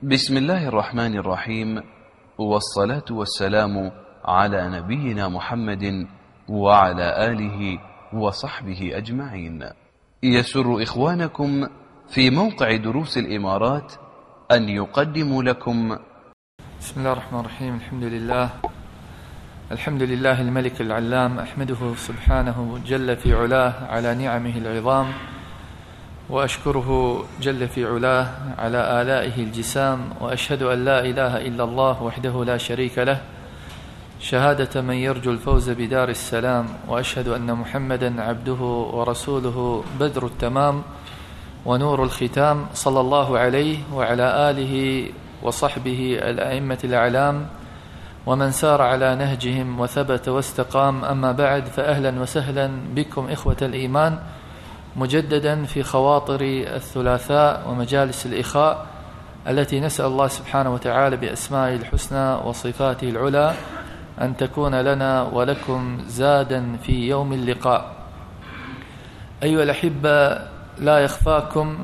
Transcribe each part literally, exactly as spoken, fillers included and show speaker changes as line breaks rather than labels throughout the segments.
بسم الله الرحمن الرحيم، والصلاة والسلام على نبينا محمد وعلى آله وصحبه أجمعين. يسر إخوانكم في موقع دروس الإمارات أن يقدموا لكم
بسم الله الرحمن الرحيم. الحمد لله الحمد لله الملك العلام، أحمده سبحانه جل في علاه على نعمه العظام، وأشكره جل في علاه على آلائه الجسام، وأشهد أن لا إله إلا الله وحده لا شريك له شهادة من يرجو الفوز بدار السلام، وأشهد أن محمدا عبده ورسوله بدر التمام ونور الختام، صلى الله عليه وعلى آله وصحبه الأئمة الأعلام ومن سار على نهجهم وثبت واستقام. أما بعد، فأهلا وسهلا بكم إخوة الإيمان مجددا في خواطر الثلاثاء ومجالس الإخاء التي نسأل الله سبحانه وتعالى بأسمائه الحسنى وصفاته العلى أن تكون لنا ولكم زادا في يوم اللقاء. أيها الأحبة، لا يخفاكم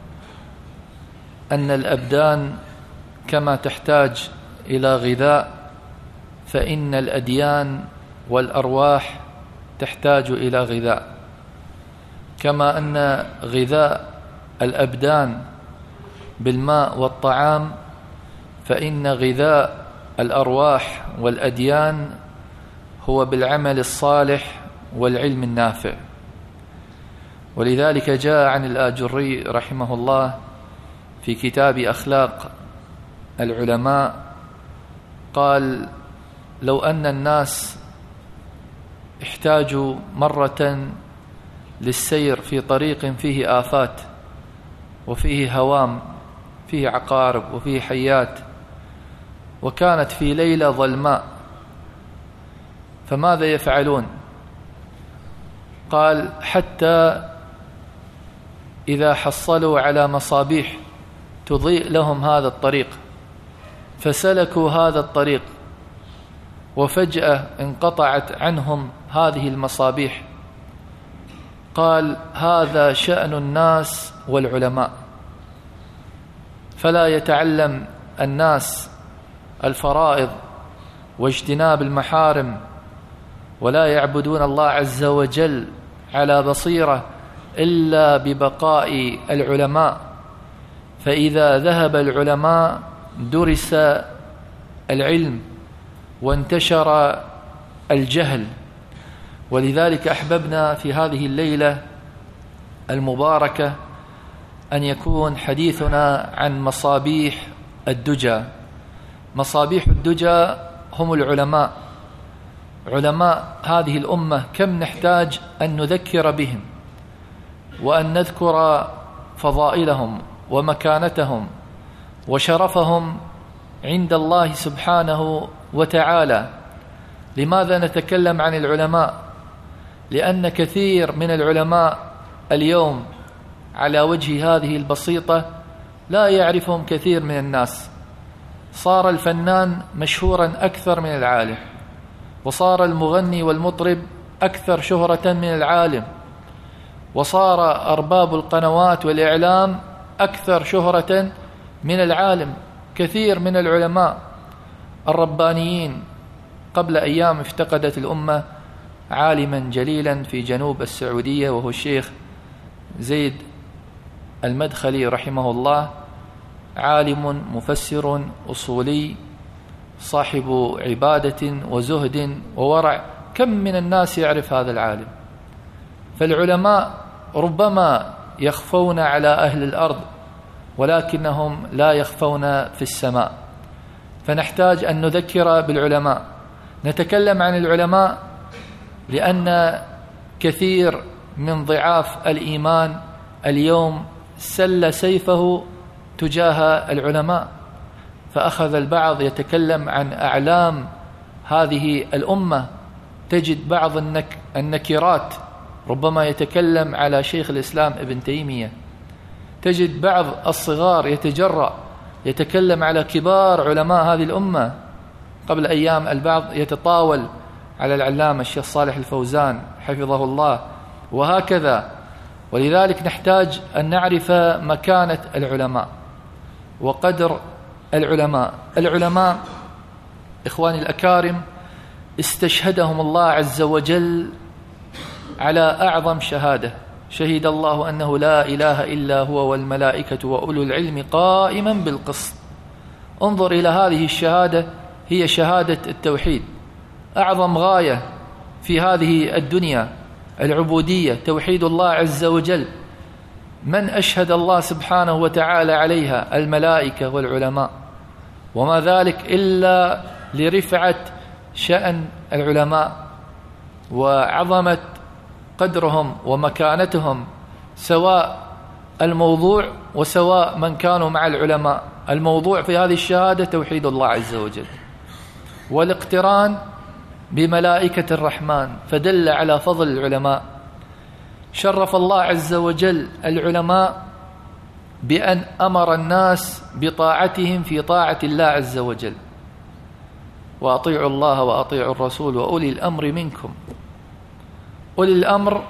أن الأبدان كما تحتاج إلى غذاء، فإن الأديان والأرواح تحتاج إلى غذاء. كما أن غذاء الأبدان بالماء والطعام، فإن غذاء الأرواح والأديان هو بالعمل الصالح والعلم النافع. ولذلك جاء عن الآجري رحمه الله في كتاب أخلاق العلماء قال: لو أن الناس احتاجوا مرة للسير في طريق فيه آفات وفيه هوام، فيه عقارب وفيه حيات، وكانت في ليلة ظلماء، فماذا يفعلون؟ قال: حتى إذا حصلوا على مصابيح تضيء لهم هذا الطريق فسلكوا هذا الطريق، وفجأة انقطعت عنهم هذه المصابيح. قال: هذا شأن الناس والعلماء، فلا يتعلم الناس الفرائض واجتناب المحارم، ولا يعبدون الله عز وجل على بصيرة إلا ببقاء العلماء. فإذا ذهب العلماء درس العلم وانتشر الجهل. ولذلك أحببنا في هذه الليلة المباركة أن يكون حديثنا عن مصابيح الدجى. مصابيح الدجى هم العلماء، علماء هذه الأمة. كم نحتاج أن نذكر بهم وأن نذكر فضائلهم ومكانتهم وشرفهم عند الله سبحانه وتعالى. لماذا نتكلم عن العلماء؟ لأن كثير من العلماء اليوم على وجه هذه البسيطة لا يعرفهم كثير من الناس. صار الفنان مشهورا أكثر من العالم، وصار المغني والمطرب أكثر شهرة من العالم، وصار أرباب القنوات والإعلام أكثر شهرة من العالم. كثير من العلماء الربانيين قبل أيام افتقدت الأمة عالما جليلا في جنوب السعودية، وهو الشيخ زيد المدخلي رحمه الله، عالم مفسر أصولي صاحب عبادة وزهد وورع. كم من الناس يعرف هذا العالم؟ فالعلماء ربما يخفون على أهل الأرض، ولكنهم لا يخفون في السماء. فنحتاج أن نذكر بالعلماء. نتكلم عن العلماء لأن كثير من ضعاف الإيمان اليوم سل سيفه تجاه العلماء، فأخذ البعض يتكلم عن أعلام هذه الأمة. تجد بعض النك النكرات ربما يتكلم على شيخ الإسلام ابن تيمية، تجد بعض الصغار يتجرأ يتكلم على كبار علماء هذه الأمة. قبل أيام البعض يتطاول على العلامة الشيخ صالح الفوزان حفظه الله، وهكذا. ولذلك نحتاج أن نعرف مكانة العلماء وقدر العلماء. العلماء إخواني الأكارم استشهدهم الله عز وجل على أعظم شهادة، شهد الله أنه لا إله إلا هو والملائكة وأولو العلم قائما بالقسط. انظر إلى هذه الشهادة، هي شهادة التوحيد، أعظم غاية في هذه الدنيا العبودية، توحيد الله عز وجل. من أشهد الله سبحانه وتعالى عليها؟ الملائكة والعلماء، وما ذلك إلا لرفعة شأن العلماء وعظمة قدرهم ومكانتهم، سواء الموضوع وسواء من كانوا مع العلماء. الموضوع في هذه الشهادة توحيد الله عز وجل، والاقتران بملائكة الرحمن، فدل على فضل العلماء. شرف الله عز وجل العلماء بأن أمر الناس بطاعتهم في طاعة الله عز وجل، وأطيعوا الله وأطيعوا الرسول وأولي الأمر منكم. أولي الأمر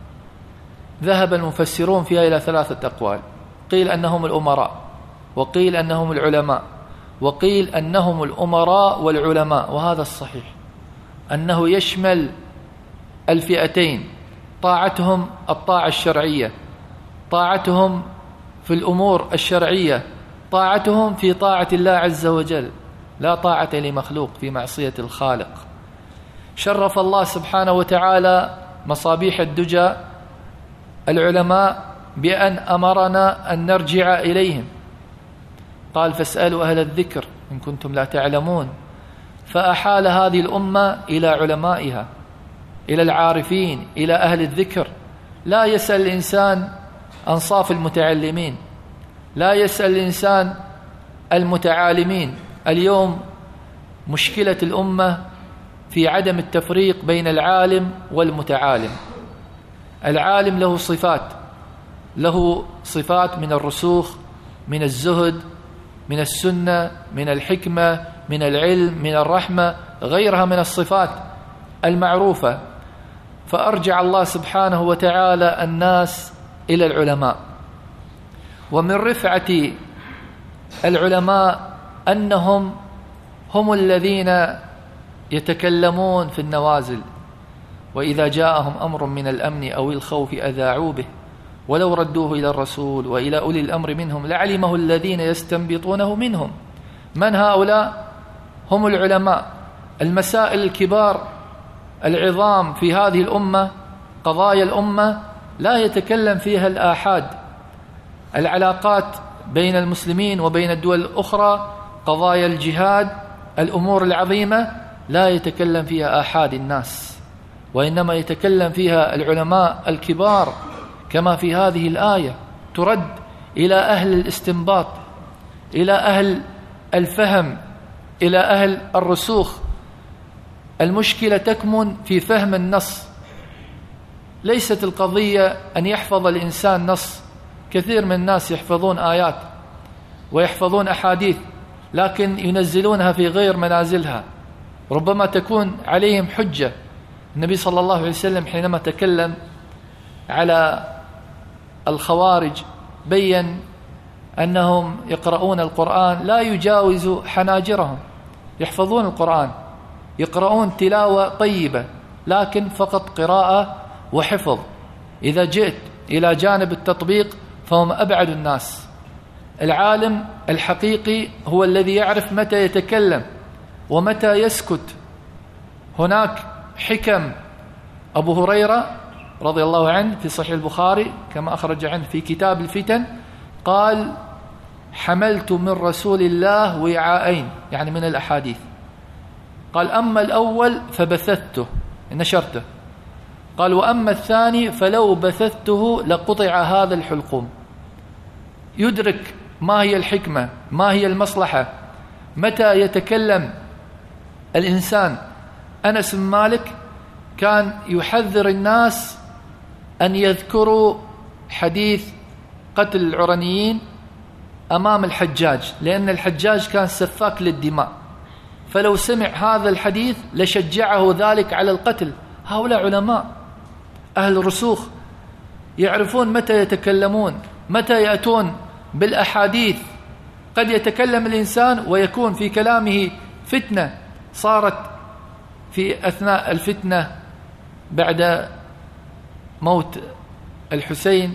ذهب المفسرون فيها إلى ثلاثة أقوال، قيل أنهم الأمراء، وقيل أنهم العلماء، وقيل أنهم الأمراء والعلماء. وهذا الصحيح، أنه يشمل الفئتين، طاعتهم الطاعة الشرعية، طاعتهم في الأمور الشرعية، طاعتهم في طاعة الله عز وجل، لا طاعة لمخلوق في معصية الخالق. شرف الله سبحانه وتعالى مصابيح الدجى العلماء بأن أمرنا أن نرجع إليهم، قال فاسألوا أهل الذكر إن كنتم لا تعلمون. فأحال هذه الأمة إلى علمائها، إلى العارفين، إلى أهل الذكر. لا يسأل الإنسان أنصاف المتعلمين، لا يسأل الإنسان المتعالمين. اليوم مشكلة الأمة في عدم التفريق بين العالم والمتعالم. العالم له صفات، له صفات من الرسوخ، من الزهد، من السنة، من الحكمة، من العلم، من الرحمة، غيرها من الصفات المعروفة. فأرجع الله سبحانه وتعالى الناس إلى العلماء. ومن رفعة العلماء أنهم هم الذين يتكلمون في النوازل، وإذا جاءهم أمر من الأمن أو الخوف أذاعوا به ولو ردوه إلى الرسول وإلى أولي الأمر منهم لعلمه الذين يستنبطونه منهم. من هؤلاء؟ هم العلماء. المسائل الكبار العظام في هذه الأمة، قضايا الأمة، لا يتكلم فيها الآحاد. العلاقات بين المسلمين وبين الدول الأخرى، قضايا الجهاد، الأمور العظيمة، لا يتكلم فيها آحاد الناس، وإنما يتكلم فيها العلماء الكبار، كما في هذه الآية ترد إلى أهل الاستنباط، إلى أهل الفهم، إلى أهل الرسوخ. المشكلة تكمن في فهم النص، ليست القضية أن يحفظ الإنسان نص. كثير من الناس يحفظون آيات ويحفظون أحاديث، لكن ينزلونها في غير منازلها، ربما تكون عليهم حجة. النبي صلى الله عليه وسلم حينما تكلم على الخوارج بين أنهم يقرؤون القرآن لا يجاوز حناجرهم، يحفظون القرآن، يقرؤون تلاوة طيبة، لكن فقط قراءة وحفظ. إذا جئت إلى جانب التطبيق فهم أبعد الناس. العالم الحقيقي هو الذي يعرف متى يتكلم ومتى يسكت. هناك حكم. أبو هريرة رضي الله عنه في صحيح البخاري كما أخرج عنه في كتاب الفتن قال: حملت من رسول الله وعاءين، يعني من الأحاديث. قال: أما الأول فبثثته، نشرته. قال: وأما الثاني فلو بثثته لقطع هذا الحلقوم. يدرك ما هي الحكمة، ما هي المصلحة، متى يتكلم الإنسان. أنس بن مالك كان يحذر الناس أن يذكروا حديث قتل العرنيين أمام الحجاج، لأن الحجاج كان سفاك للدماء، فلو سمع هذا الحديث لشجعه ذلك على القتل. هؤلاء علماء أهل الرسوخ، يعرفون متى يتكلمون، متى يأتون بالأحاديث قد يتكلم الإنسان ويكون في كلامه فتنة. صارت في أثناء الفتنة بعد موت الحسين،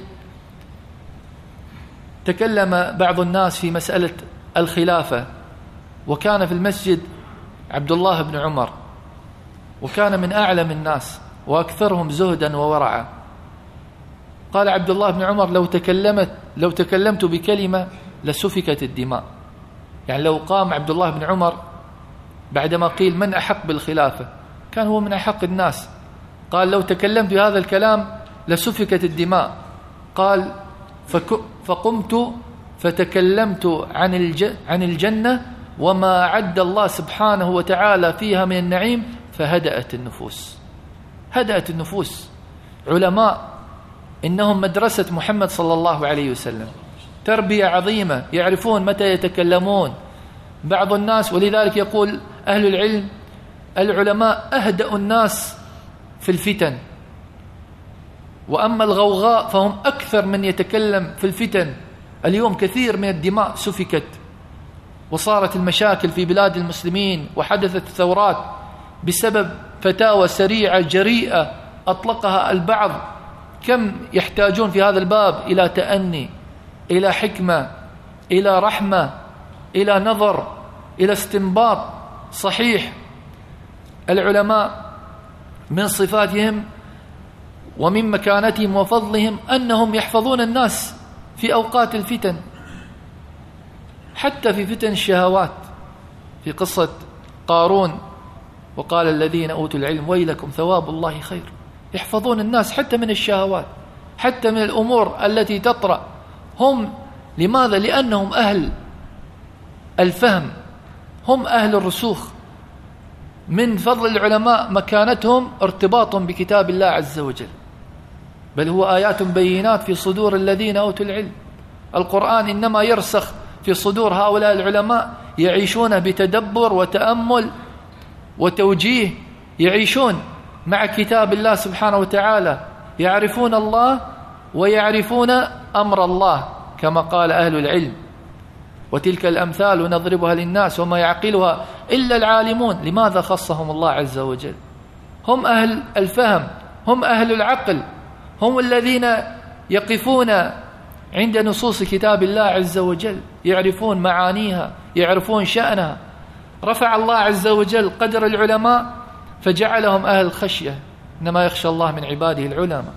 تكلم بعض الناس في مسألة الخلافة، وكان في المسجد عبد الله بن عمر، وكان من أعلم الناس وأكثرهم زهدا وورعا. قال عبد الله بن عمر: لو تكلمت لو تكلمت بكلمة لسفكت الدماء. يعني لو قام عبد الله بن عمر بعدما قيل من أحق بالخلافة، كان هو من أحق الناس، قال: لو تكلمت بهذا الكلام لسفكت الدماء. قال: فقمت فتكلمت عن الج... عن الجنة وما أعد الله سبحانه وتعالى فيها من النعيم، فهدأت النفوس. هدأت النفوس. علماء إنهم مدرسة محمد صلى الله عليه وسلم، تربية عظيمة، يعرفون متى يتكلمون. بعض الناس، ولذلك يقول أهل العلم: العلماء أهدأ الناس في الفتن، وأما الغوغاء فهم أكثر من يتكلم في الفتن. اليوم كثير من الدماء سفكت، وصارت المشاكل في بلاد المسلمين، وحدثت ثورات بسبب فتاوى سريعة جريئة أطلقها البعض. كم يحتاجون في هذا الباب إلى تأني، إلى حكمة، إلى رحمة، إلى نظر، إلى استنباط صحيح. العلماء من صفاتهم ومن مكانتهم وفضلهم أنهم يحفظون الناس في أوقات الفتن، حتى في فتن الشهوات. في قصة قارون: وقال الذين أوتوا العلم ويلكم ثواب الله خير. يحفظون الناس حتى من الشهوات، حتى من الأمور التي تطرأ. هم لماذا؟ لأنهم أهل الفهم، هم أهل الرسوخ. من فضل العلماء مكانتهم ارتباطهم بكتاب الله عز وجل، بل هو آيات بينات في صدور الذين أوتوا العلم. القرآن إنما يرسخ في صدور هؤلاء العلماء، يعيشون بتدبر وتأمل وتوجيه، يعيشون مع كتاب الله سبحانه وتعالى، يعرفون الله ويعرفون أمر الله كما قال أهل العلم: وتلك الأمثال نضربها للناس وما يعقلها إلا العالمون. لماذا خصهم الله عز وجل؟ هم أهل الفهم، هم أهل العقل، هم الذين يقفون عند نصوص كتاب الله عز وجل، يعرفون معانيها، يعرفون شأنها. رفع الله عز وجل قدر العلماء فجعلهم أهل الخشية، إنما يخشى الله من عباده العلماء.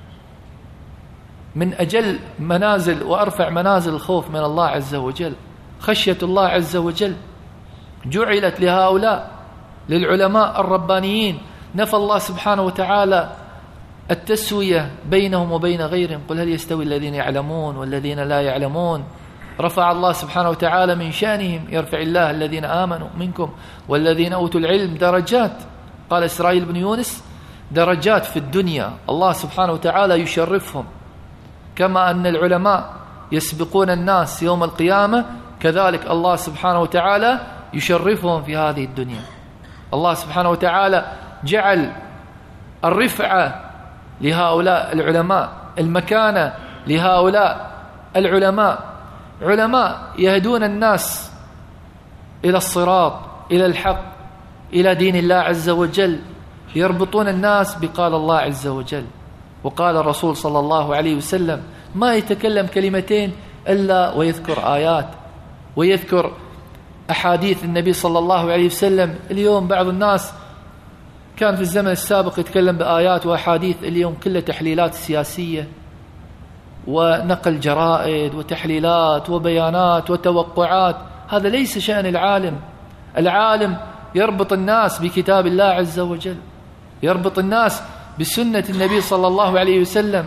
من أجل منازل وأرفع منازل الخوف من الله عز وجل خشية الله عز وجل، جعلت لهؤلاء للعلماء الربانيين. نفى الله سبحانه وتعالى التسوية بينهم وبين غيرهم: قل هل يستوي الذين يعلمون والذين لا يعلمون. رفع الله سبحانه وتعالى من شأنهم: يرفع الله الذين آمنوا منكم والذين أوتوا العلم درجات. قال إسرائيل بن يونس: درجات في الدنيا، الله سبحانه وتعالى يشرفهم. كما أن العلماء يسبقون الناس يوم القيامة، كذلك الله سبحانه وتعالى يشرفهم في هذه الدنيا. الله سبحانه وتعالى جعل الرفعة لهؤلاء العلماء، المكانة لهؤلاء العلماء. علماء يهدون الناس إلى الصراط، إلى الحق، إلى دين الله عز وجل، يربطون الناس بقال الله عز وجل. وقال الرسول صلى الله عليه وسلم: ما يتكلم كلمتين إلا ويذكر آيات ويذكر أحاديث النبي صلى الله عليه وسلم. اليوم بعض الناس كان في الزمن السابق يتكلم بآيات وأحاديث، اليوم كلها تحليلات سياسية ونقل جرائد وتحليلات وبيانات وتوقعات. هذا ليس شأن العالم. العالم يربط الناس بكتاب الله عز وجل، يربط الناس بسنة النبي صلى الله عليه وسلم،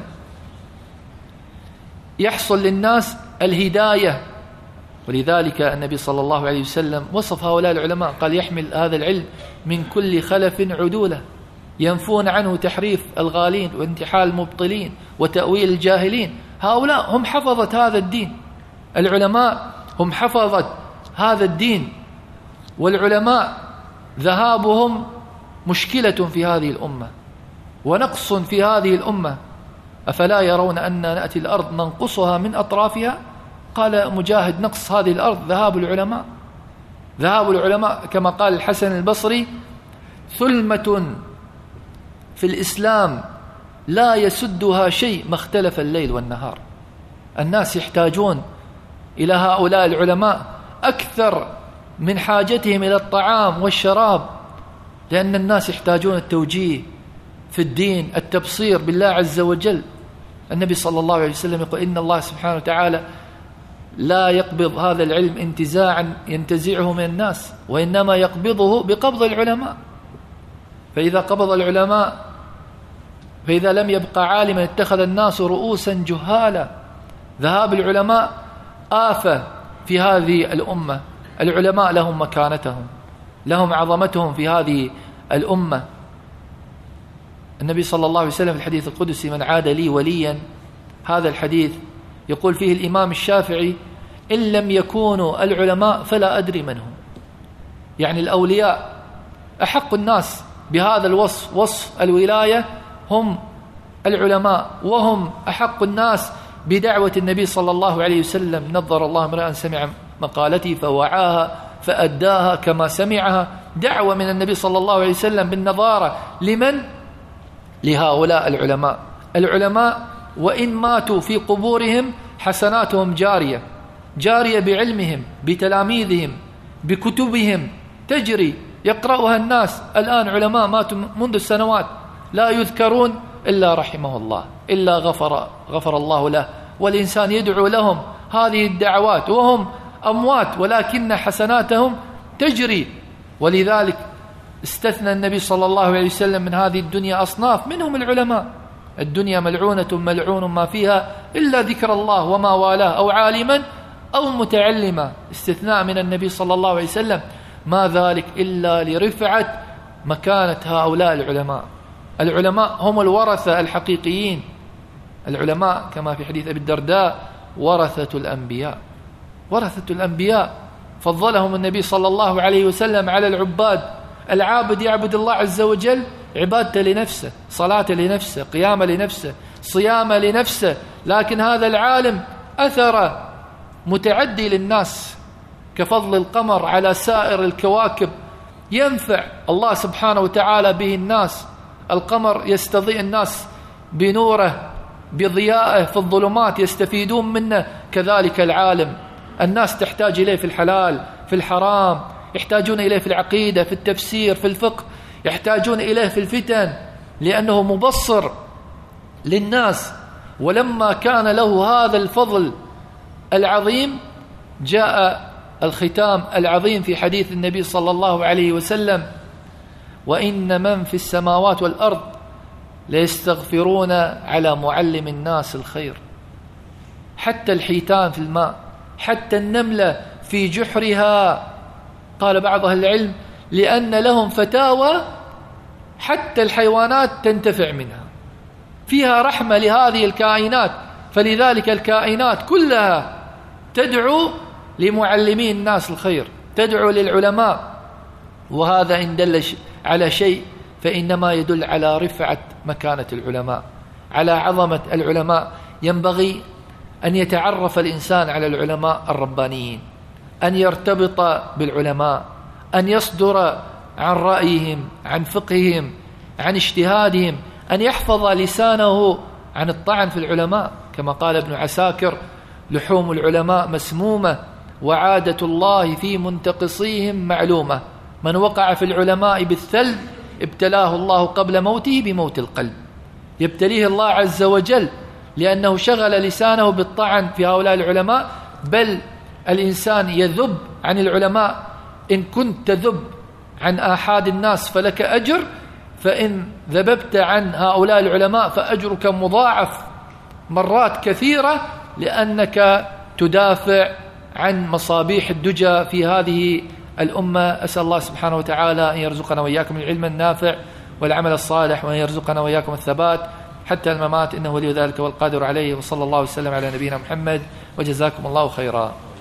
يحصل للناس الهداية. ولذلك النبي صلى الله عليه وسلم وصف هؤلاء العلماء، قال: يحمل هذا العلم من كل خلف عدولة، ينفون عنه تحريف الغالين وانتحال المبطلين وتأويل الجاهلين. هؤلاء هم حفظة هذا الدين، العلماء هم حفظة هذا الدين. والعلماء ذهابهم مشكلة في هذه الأمة ونقص في هذه الأمة. أفلا يرون أن نأتي الأرض ننقصها من أطرافها قال مجاهد نقص هذه الأرض ذهاب العلماء، ذهاب العلماء كما قال الحسن البصري ثلمة في الإسلام لا يسدها شيء ما اختلف الليل والنهار. الناس يحتاجون إلى هؤلاء العلماء أكثر من حاجتهم إلى الطعام والشراب، لأن الناس يحتاجون التوجيه في الدين، التبصير بالله عز وجل. النبي صلى الله عليه وسلم يقول إن الله سبحانه وتعالى لا يقبض هذا العلم انتزاعا ينتزعه من الناس، وإنما يقبضه بقبض العلماء. فإذا قبض العلماء، فإذا لم يبقى عالما اتخذ الناس رؤوسا جهالا. ذهاب العلماء آفة في هذه الأمة. العلماء لهم مكانتهم، لهم عظمتهم في هذه الأمة. النبي صلى الله عليه وسلم في الحديث القدسي من عاد لي وليا، هذا الحديث يقول فيه الإمام الشافعي إن لم يكونوا العلماء فلا أدري من هم. يعني الأولياء أحق الناس بهذا الوصف، وصف الولاية، هم العلماء، وهم أحق الناس بدعوة النبي صلى الله عليه وسلم. نظر الله امرأ سمع مقالتي فوعاها فأداها كما سمعها. دعوة من النبي صلى الله عليه وسلم بالنظارة لمن؟ لهؤلاء العلماء. العلماء وإن ماتوا في قبورهم حسناتهم جارية، جارية بعلمهم، بتلاميذهم، بكتبهم تجري يقرأها الناس. الآن علماء ماتوا منذ السنوات لا يذكرون إلا رحمه الله، إلا غفر غفر الله له، والإنسان يدعو لهم هذه الدعوات وهم أموات، ولكن حسناتهم تجري. ولذلك استثنى النبي صلى الله عليه وسلم من هذه الدنيا أصناف، منهم العلماء. الدنيا ملعونة ملعون ما فيها إلا ذكر الله وما والاه، أو عالما أو متعلما. استثناء من النبي صلى الله عليه وسلم، ما ذلك إلا لرفعة مكانة هؤلاء العلماء. العلماء هم الورثة الحقيقيين. العلماء كما في حديث أبي الدرداء ورثة الأنبياء، ورثة الأنبياء. فضلهم النبي صلى الله عليه وسلم على العباد. العابد يعبد الله عز وجل عبادته لنفسه، صلاة لنفسه، قيامة لنفسه، صيامة لنفسه، لكن هذا العالم أثر متعدي للناس كفضل القمر على سائر الكواكب، ينفع الله سبحانه وتعالى به الناس. القمر يستضيء الناس بنوره، بضيائه في الظلمات، يستفيدون منه. كذلك العالم الناس تحتاج إليه في الحلال في الحرام، يحتاجون إليه في العقيدة في التفسير في الفقه، يحتاجون إليه في الفتن، لأنه مبصر للناس. ولما كان له هذا الفضل العظيم جاء الختام العظيم في حديث النبي صلى الله عليه وسلم: وإن من في السماوات والأرض ليستغفرون على معلم الناس الخير. حتى الحيتان في الماء، حتى النملة في جحرها. قال بعض أهل العلم لأن لهم فتاوى حتى الحيوانات تنتفع منها، فيها رحمة لهذه الكائنات. فلذلك الكائنات كلها تدعو لمعلمين الناس الخير، تدعو للعلماء. وهذا إن دل على شيء فإنما يدل على رفعة مكانة العلماء، على عظمة العلماء. ينبغي أن يتعرف الإنسان على العلماء الربانيين، أن يرتبط بالعلماء، أن يصدر عن رأيهم، عن فقههم، عن اجتهادهم، أن يحفظ لسانه عن الطعن في العلماء. كما قال ابن عساكر: لحوم العلماء مسمومة وعادة الله في منتقصيهم معلومة. من وقع في العلماء بالثلب ابتلاه الله قبل موته بموت القلب. يبتليه الله عز وجل لأنه شغل لسانه بالطعن في هؤلاء العلماء. بل الإنسان يذب عن العلماء. إن كنت تذب عن آحاد الناس فلك أجر، فإن ذببت عن هؤلاء العلماء فأجرك مضاعف مرات كثيرة، لأنك تدافع عن مصابيح الدجى في هذه الأمة. أسأل الله سبحانه وتعالى أن يرزقنا وإياكم العلم النافع والعمل الصالح، وأن يرزقنا وإياكم الثبات حتى الممات، إنه ولي ذلك والقادر عليه. وصلى الله وسلم على نبينا محمد، وجزاكم الله خيرا.